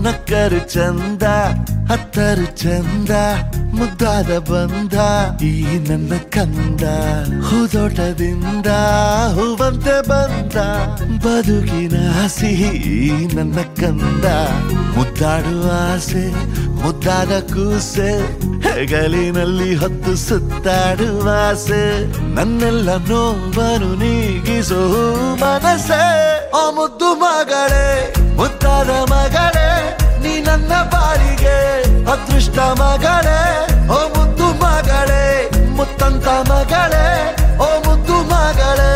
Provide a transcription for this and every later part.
ನಕ್ಕರು ಚಂದ ಹತ್ತರು ಚಂದ ಮುದ್ದಾದ ಬಂದ ಈ ನನ್ನ ಕಂದ ಹೂದೋಟದಿಂದ ಹೂವಂತೆ ಬಂದ ಬದುಕಿನ ಸಿಹಿ ನನ್ನ ಕಂದ ಮುದ್ದಾಡುವ ಆಸೆ ಮುದ್ದಾದ ಕೂಸೆ ಹೆಗಲಿನಲ್ಲಿ ಹೊತ್ತು ಸುತ್ತಾಡುವ ಆಸೆ ನನ್ನೆಲ್ಲ ನೋವನ್ನು ನೀಗಿಸೋ ಮನಸ್ಸೆ ಆ ಮುದ್ದು ಮಗಳೇ ಮುದ್ದಾದ ಮಗಳೇ ನೀ ನನ್ನ ಬಾಳಿಗೆ ಅದೃಷ್ಟ ಮಗಳೇ ಓ ಮುದ್ದು ಮಗಳೇ ಮುತ್ತಂತ ಮಗಳೇ ಓ ಮುದ್ದು ಮಗಳೇ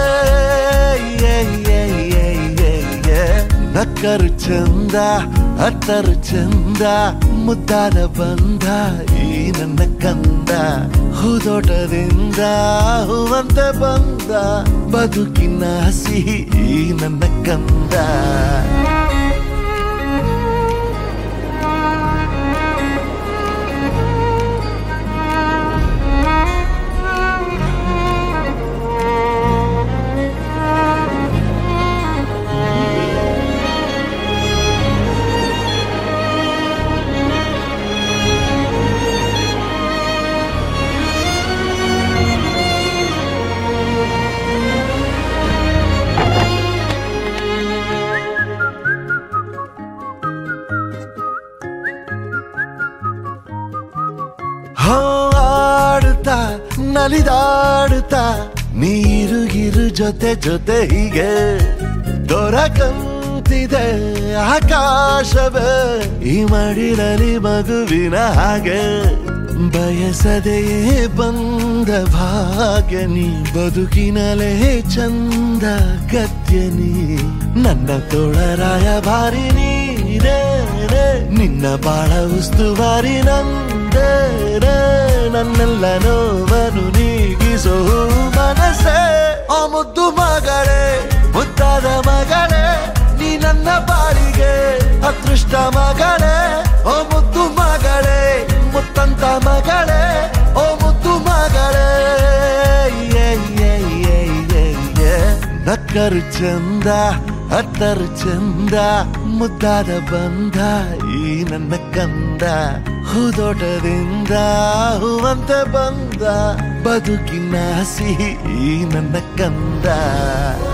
ನಕ್ಕರು ಚಂದ ಹತ್ತರು ಚಂದ ಮುದ್ದಾದ ಬಂದ ಈ ನನ್ನ ಕಂದ ಹೂದೋಟದಿಂದ ಹೂವಂತೆ ಬಂದ ಬದುಕಿನ ಸಿಹಿ ಈ ನನ್ನ ಕಂದ ಆಡುತ್ತಾ ನಲಿದಾಡುತ್ತಾ ನೀರುಗಿರು ಜೊತೆ ಜೊತೆ ಹೀಗೆ ದೊರಕಂತಿದೆ ಆಕಾಶವೇ ಈ ಮಡಿಲಲ್ಲಿ ಮಗುವಿನ ಹಾಗೆ ಬಯಸದೆಯೇ ಬಂದ ಭಾಗ್ಯ ನೀ ಬದುಕಿನಲೇ ಚಂದ ಗದ್ಯ ನೀ ನನ್ನ ತೋಳರಾಯ ಭಾರಿ ನೀರೇ ನಿನ್ನ ಬಾಳ ಉಸ್ತುವಾರಿ ನಂದೇ ನನ್ನೆಲ್ಲ ನೋವನ್ನು ನೀಗಿಸೋ ಮನಸ್ಸೇ ಆ ಮುದ್ದು ಮಗಳೇ ಮುದ್ದಾದ ಮಗಳೇ ನೀ ನನ್ನ ಬಾಳಿಗೆ ಅದೃಷ್ಟ ಮಗಳೇ ಓ ಮುದ್ದು ಮಗಳೇ ಮುತ್ತಂತ ಮಗಳೇ ಓ ಮುದ್ದು ಮಗಳೇ ನಕ್ಕರು ಚಂದ ಹತ್ತರು ಚಂದ ಮುದ್ದಾದ ಬಂದ ಈ ನನ್ನ ಕಂದ ಹೂದೋಟದಿಂದ ಹೂವಂತೆ ಬಂದ ಬದುಕಿನ ಸಿಹಿ ಈ ನನ್ನ ಕಂದ